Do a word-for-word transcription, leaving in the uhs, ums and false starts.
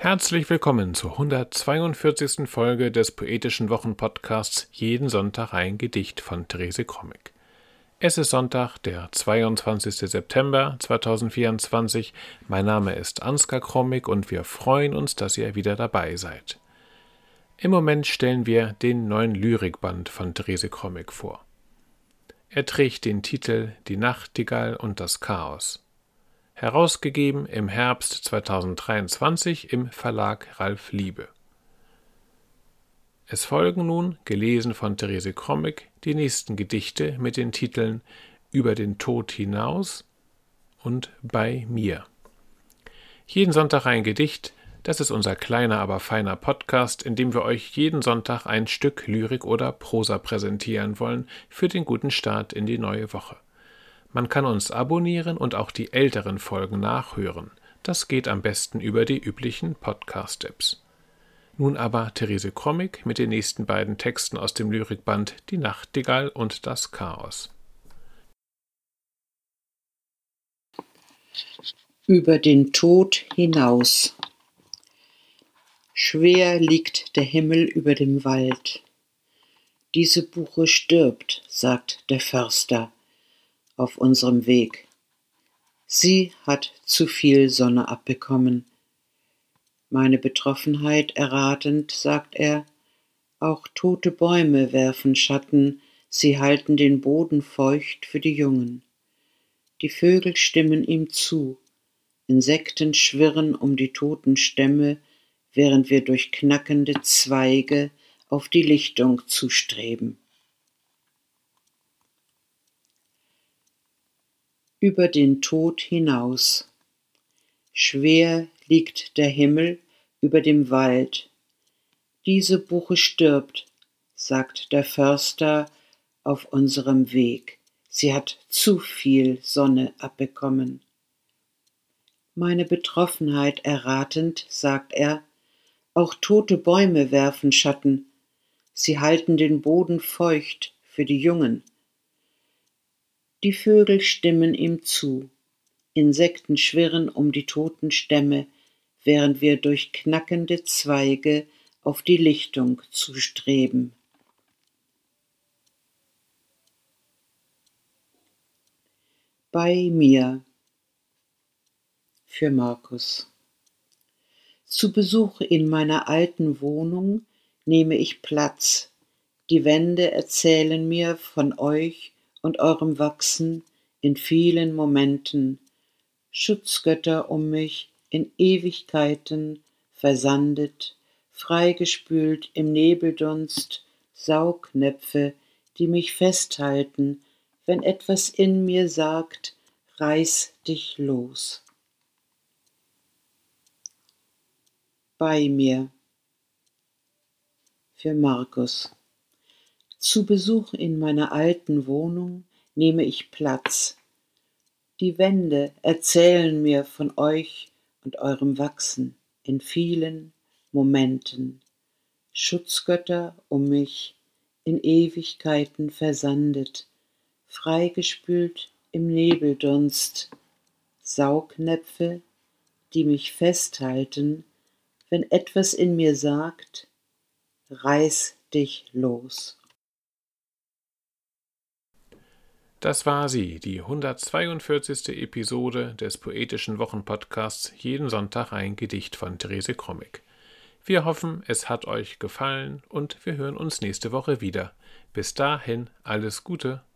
Herzlich willkommen zur hundertzweiundvierzigsten Folge des Poetischen Wochenpodcasts Jeden Sonntag ein Gedicht von Therese Krommig. Es ist Sonntag, der zweiundzwanzigsten September zweitausendvierundzwanzig. Mein Name ist Ansgar Krommig und wir freuen uns, dass ihr wieder dabei seid. Im Moment stellen wir den neuen Lyrikband von Therese Krommig vor. Er trägt den Titel Die Nachtigall und das Chaos. Herausgegeben im Herbst zweitausenddreiundzwanzig im Verlag Ralf Liebe. Es folgen nun, gelesen von Therese Krommig, die nächsten Gedichte mit den Titeln Über den Tod hinaus und Bei mir. Jeden Sonntag ein Gedicht, das ist unser kleiner, aber feiner Podcast, in dem wir euch jeden Sonntag ein Stück Lyrik oder Prosa präsentieren wollen für den guten Start in die neue Woche. Man kann uns abonnieren und auch die älteren Folgen nachhören. Das geht am besten über die üblichen Podcast-Apps. Nun aber Therese Krommig mit den nächsten beiden Texten aus dem Lyrikband Die Nachtigall und das Chaos. Über den Tod hinaus. Schwer liegt der Himmel über dem Wald. Diese Buche stirbt, sagt der Förster, auf unserem Weg. Sie hat zu viel Sonne abbekommen. Meine Betroffenheit erratend, sagt er, auch tote Bäume werfen Schatten, sie halten den Boden feucht für die Jungen. Die Vögel stimmen ihm zu, Insekten schwirren um die toten Stämme, während wir durch knackende Zweige auf die Lichtung zustreben. Über den Tod hinaus. Schwer liegt der Himmel über dem Wald. Diese Buche stirbt, sagt der Förster auf unserem Weg. Sie hat zu viel Sonne abbekommen. Meine Betroffenheit erratend, sagt er, auch tote Bäume werfen Schatten. Sie halten den Boden feucht für die Jungen. Die Vögel stimmen ihm zu, Insekten schwirren um die toten Stämme, während wir durch knackende Zweige auf die Lichtung zustreben. Bei mir. Für Markus. Zu Besuch in meiner alten Wohnung nehme ich Platz. Die Wände erzählen mir von euch und eurem Wachsen in vielen Momenten, Schutzgötter um mich in Ewigkeiten versandet, freigespült im Nebeldunst, Saugnäpfe, die mich festhalten, wenn etwas in mir sagt, reiß dich los. Bei mir. Für Markus. Zu Besuch in meiner alten Wohnung nehme ich Platz. Die Wände erzählen mir von euch und eurem Wachsen in vielen Momenten. Schutzgötter um mich in Ewigkeiten versandet, freigespült im Nebeldunst, Saugnäpfe, die mich festhalten, wenn etwas in mir sagt, reiß dich los. Das war sie, die hundertzweiundvierzigste Episode des Poetischen Wochenpodcasts Jeden Sonntag ein Gedicht von Therese Krommig. Wir hoffen, es hat euch gefallen und wir hören uns nächste Woche wieder. Bis dahin, alles Gute!